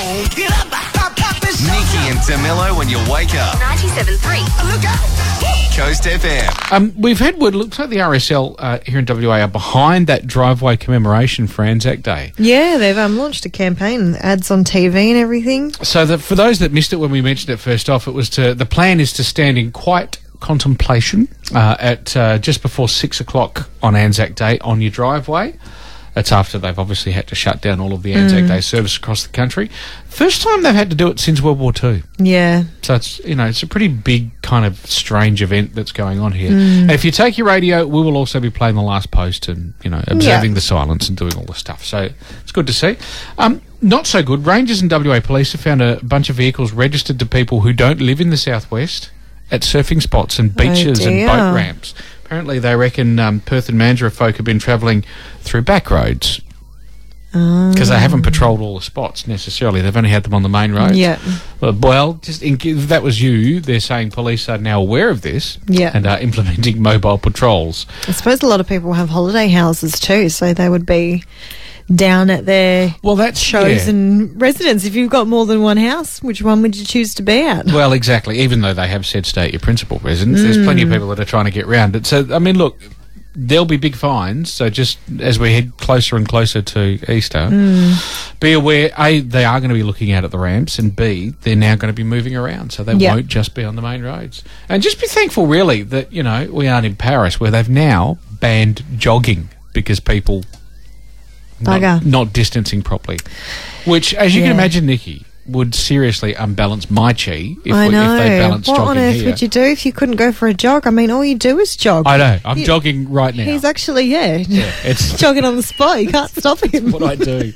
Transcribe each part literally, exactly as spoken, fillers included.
Get up. Nikki and DeMillo when you wake up. ninety-seven point three. Look out. Coast F M. Um, we've had word, looks like the R S L uh, here in W A are behind that driveway commemoration for Anzac Day. Yeah, they've um, launched a campaign, ads on T V and everything. So that for those that missed it when we mentioned it first off, it was to the plan is to stand in quiet contemplation uh, at uh, just before six o'clock on Anzac Day on your driveway. That's after they've obviously had to shut down all of the Anzac mm. Day service across the country. First time they've had to do it since World War Two. Yeah. So it's, you know, it's a pretty big kind of strange event that's going on here. Mm. And if you take your radio, we will also be playing The Last Post and, you know, observing yeah. the silence and doing all the stuff. So it's good to see. Um, not so good. Rangers and W A Police have found a bunch of vehicles registered to people who don't live in the southwest at surfing spots and beaches oh and boat ramps. Apparently they reckon um, Perth and Mandurah folk have been travelling through back roads because um. they haven't patrolled all the spots necessarily. They've only had them on the main roads. Yeah. Well, just in, if that was you, they're saying police are now aware of this yeah. and are implementing mobile patrols. I suppose a lot of people have holiday houses too, so they would be down at their well, that's chosen yeah. residence. If you've got more than one house, which one would you choose to be at? Well, exactly. Even though they have said stay at your principal residence, mm. there's plenty of people that are trying to get round it. So, I mean, look, there'll be big fines. So just as we head closer and closer to Easter, mm. be aware, A, they are going to be looking out at the ramps, and B, they're now going to be moving around. So they yep. won't just be on the main roads. And just be thankful, really, that, you know, we aren't in Paris where they've now banned jogging because people... Not, not distancing properly, which, as you yeah. can imagine, Nikki, would seriously unbalance my chi if, I we, know. if they balanced what jogging on earth here. would you do if you couldn't go for a jog? I mean, all you do is jog. I know. I'm you, jogging right now. He's actually, yeah, yeah it's jogging on the spot. You can't stop him. What I do.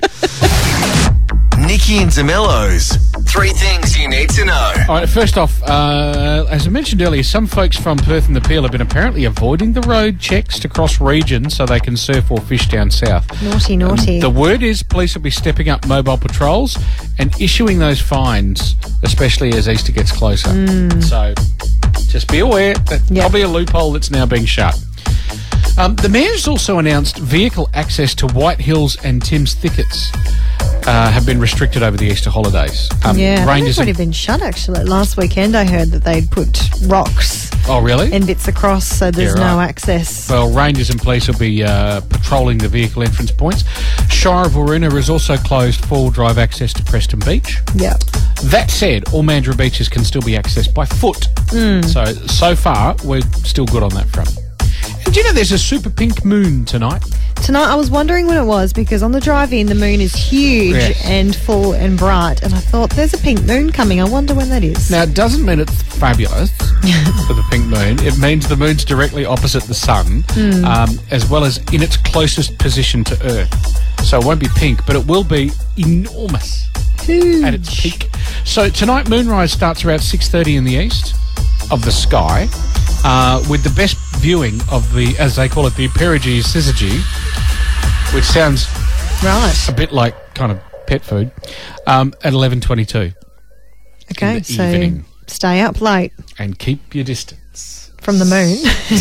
Nikki and DeMillo's three things you need to know. All right, first off, uh, as I mentioned earlier, some folks from Perth and the Peel have been apparently avoiding the road checks to cross regions so they can surf or fish down south. Naughty, naughty. Um, the word is police will be stepping up mobile patrols and issuing those fines, especially as Easter gets closer. Mm. So just be aware that yep. probably a loophole that's now being shut. Um, the Mayor's also announced vehicle access to White Hills and Tim's Thickets uh, have been restricted over the Easter holidays. Um, yeah, Rangers they've already been shut, actually. Last weekend I heard that they'd put rocks oh, really? and bits across, so there's yeah, right. no access. Well, Rangers and police will be uh, patrolling the vehicle entrance points. Shire of Waruna has also closed full drive access to Preston Beach. Yeah. That said, all Mandurah beaches can still be accessed by foot. Mm. So, so far, we're still good on that front. And do you know there's a super pink moon tonight? Tonight, I was wondering when it was because on the drive-in, the moon is huge yes. and full and bright. And I thought, there's a pink moon coming. I wonder when that is. Now, it doesn't mean it's fabulous for the pink moon. It means the moon's directly opposite the sun, mm. um, as well as in its closest position to Earth. So it won't be pink, but it will be enormous huge. At its peak. So tonight, moonrise starts around six thirty in the east of the sky, uh, with the best viewing of the, as they call it, the perigee syzygy, which sounds right a bit like kind of pet food, um, at eleven twenty-two. Okay, so evening. Stay up late. And keep your distance. From the moon.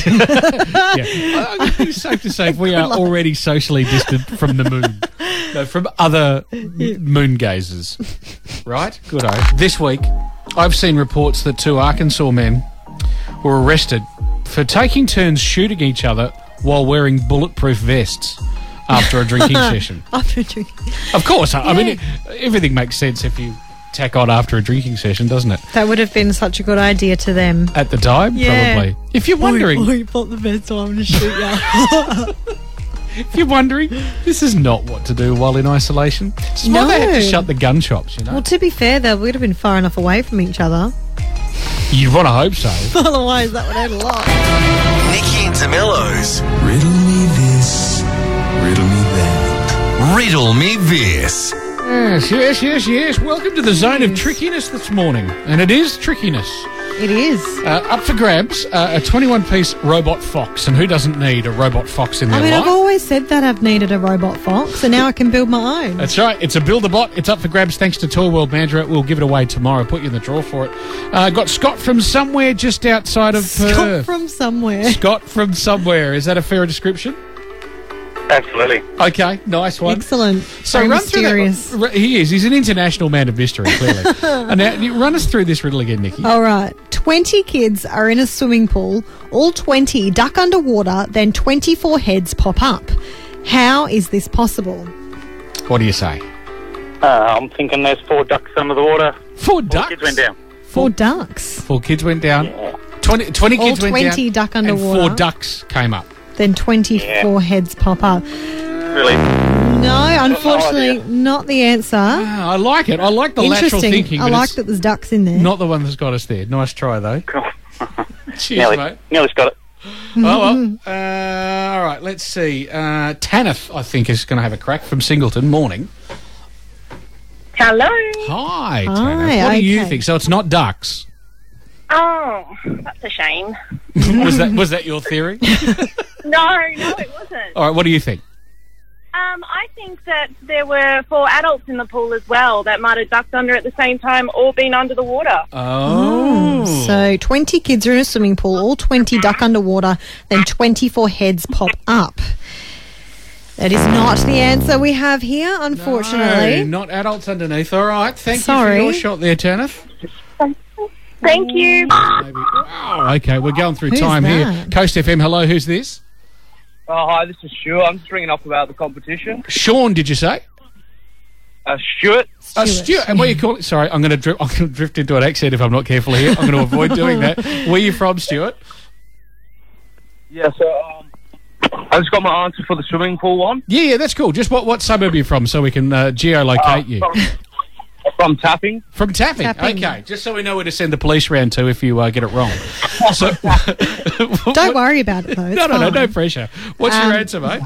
yeah. I think it's safe to say we are already socially distant from the moon. No, from other moon gazers. Right? Good-o. This week, I've seen reports that two Arkansas men were arrested for taking turns shooting each other while wearing bulletproof vests after a drinking session. After a drinking Of course. I yeah. mean, it, everything makes sense if you tack on after a drinking session, doesn't it? That would have been such a good idea to them. At the time, yeah. probably. If you're wondering... Oh, you put the vest on to shoot you. If you're wondering, this is not what to do while in isolation. It's why no. they had to shut the gun shops, you know. Well, to be fair, they would have been far enough away from each other. You'd want to hope so. Otherwise, that would add a lot. Nikki and DeMillo's Riddle me this, riddle me that. Riddle me this. Yes, yes, yes, yes. Welcome to the zone of trickiness this morning. And it is trickiness. It is. Uh, up for grabs, uh, a twenty-one piece robot fox. And who doesn't need a robot fox in their I mean, life? I've always said that I've needed a robot fox, and now I can build my own. That's right. It's a Build-A-Bot. It's up for grabs thanks to Toy World Mandurah. We'll give it away tomorrow. Put you in the draw for it. Uh, got Scott from somewhere just outside of Scott Perth. from somewhere. Scott from somewhere. Is that a fair description? Absolutely. Okay, nice one. Excellent. So Very run mysterious. through that. He is. He's an international man of mystery, clearly. And now, you run us through this riddle again, Nikki. All right. twenty kids are in a swimming pool. All twenty duck underwater, then twenty-four heads pop up. How is this possible? What do you say? Uh, I'm thinking there's four ducks under the water. Four Four ducks. kids went down. Four ducks. Four kids went down. twenty, twenty All kids went down. twenty duck and underwater. four ducks came up. Then twenty-four heads pop up. Really? No, unfortunately, idea. not the answer. Ah, I like it. I like the lateral Interesting. thinking. I but like it's that there's ducks in there. not the one that's got us there. Nice try, though. Cool. Cheers, nearly, mate. nearly got it. Oh, well. Uh, all right, let's see. Uh, Tanith, I think, is going to have a crack from Singleton. Morning. Hello. Hi, Hi, Tanith. What do you okay. think? So it's not ducks. Oh, that's a shame. was that was that your theory? No, no, it wasn't. All right, what do you think? Um, I think that there were four adults in the pool as well that might have ducked under at the same time or been under the water. Oh. So twenty kids are in a swimming pool, all twenty duck underwater, then twenty-four heads pop up. That is not the answer we have here, unfortunately. No, not adults underneath. All right, thank Sorry. you for your shot there, Tanith. Thank you. Maybe. Oh, okay, we're going through Who's time here. that? Coast F M, hello, who's this? Oh, hi, this is Stuart. I'm just ringing up about the competition. Sean, did you say? Uh, Stuart? Uh, Stuart, and where you call it? Sorry, I'm going to dri- I'm going to drift into an accent if I'm not careful here. I'm going to avoid doing that. Where are you from, Stuart? Yeah, so um, I just got my answer for the swimming pool one. Yeah, yeah, that's cool. Just what what suburb are you from, so we can uh, geolocate Uh, you? From, from Tapping. From Tapping. Tapping. Okay, just so we know where to send the police round to if you uh, get it wrong. So, Don't worry about it, though. It's No, no, no, fine. no pressure. What's Um, your answer, mate?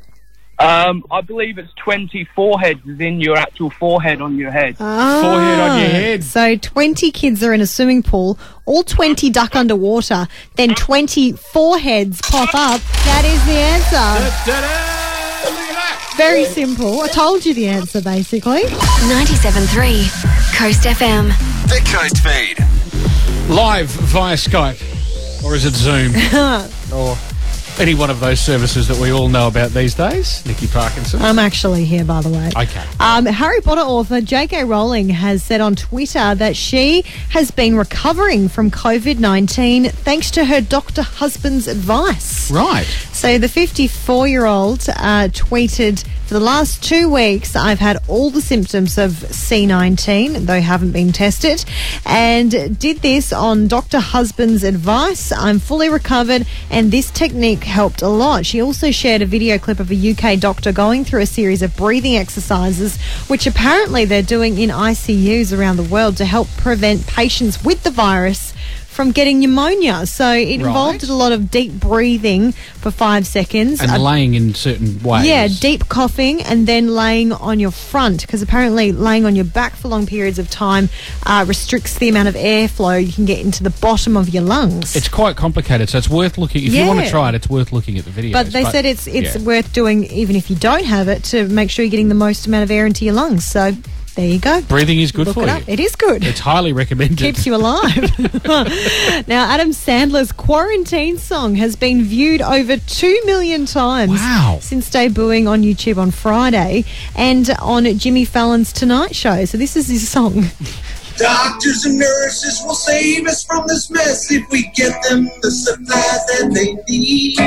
Um, I believe it's twenty-four heads is in your actual forehead on your head. Ah, Forehead on your head. So twenty kids are in a swimming pool, all twenty duck underwater, then twenty-four heads pop up. That is the answer. Ta-da! Look at that. Very simple. I told you the answer, basically. ninety-seven point three Coast F M. The Coast Feed. Live via Skype, or is it Zoom, or any one of those services that we all know about these days? Nikki Parkinson. I'm actually here, by the way. Okay. Um, Harry Potter author J K Rowling has said on Twitter that she has been recovering from COVID nineteen thanks to her doctor husband's advice. Right. So the fifty-four-year-old uh, tweeted, for the last two weeks, I've had all the symptoms of C nineteen, though haven't been tested, and did this on Doctor Husband's advice. I'm fully recovered, and this technique helped a lot. She also shared a video clip of a U K doctor going through a series of breathing exercises, which apparently they're doing in I C Us around the world to help prevent patients with the virus from getting pneumonia. So it involved Right. a lot of deep breathing for five seconds. And Uh, laying in certain ways. yeah, deep coughing and then laying on your front, because apparently laying on your back for long periods of time uh, restricts the amount of airflow you can get into the bottom of your lungs. It's quite complicated, so it's worth looking. If you want to Yeah. try it, it's worth looking at the videos. but they said it's it's yeah. worth doing even if you don't have it, to make sure you're getting the most amount of air into your lungs. So there you go. breathing is good Look for it you. up. It is good. It's highly recommended. Keeps you alive. Now, Adam Sandler's Quarantine song has been viewed over two million times Wow. since debuting on YouTube on Friday and on Jimmy Fallon's Tonight Show. So this is his song. Doctors and nurses will save us from this mess if we get them the supplies that they need.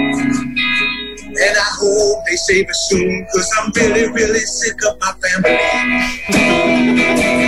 And I hope they save us soon, cause I'm really, really sick of my family.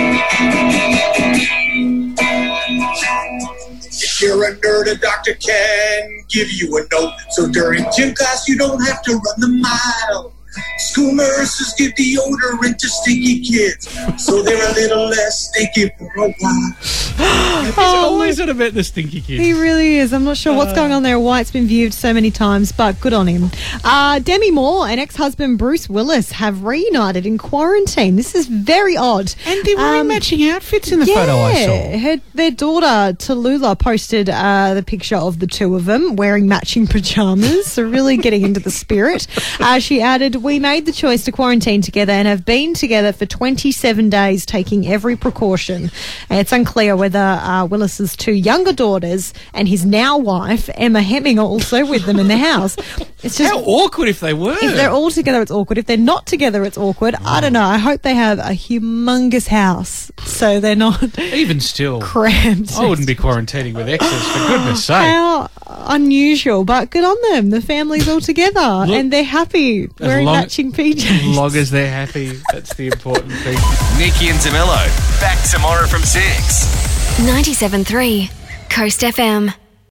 If you're a nerd, a doctor can give you a note. So during gym class, you don't have to run the mile. School nurses give deodorant to stinky kids, so they're a little less stinky for a while. He's always at about the stinky kids. He really is. I'm not sure what's going on there, why it's been viewed so many times, but good on him. Uh, Demi Moore and ex-husband Bruce Willis have reunited in quarantine. This is very odd. And they're wearing Um, matching outfits in the yeah, photo I saw. Her, their daughter Tallulah posted uh, the picture of the two of them wearing matching pajamas, so really getting into the spirit. Uh, she added, "We made the choice to quarantine together and have been together for twenty-seven days, taking every precaution." And it's unclear whether uh, uh, Willis's two younger daughters and his now wife, Emma Hemming, are also with them in the house. It's just How awkward if they were. If they're all together, it's awkward. If they're not together, it's awkward. I don't know. I hope they have a humongous house so they're not Even still, cramped. I wouldn't be quarantining with exes, for goodness sake. How unusual, but good on them. The family's all together and they're happy wearing long- matching P Js. As long as they're happy, that's the important thing. Nikki and DeMello, back tomorrow from six. ninety-seven point three Coast F M.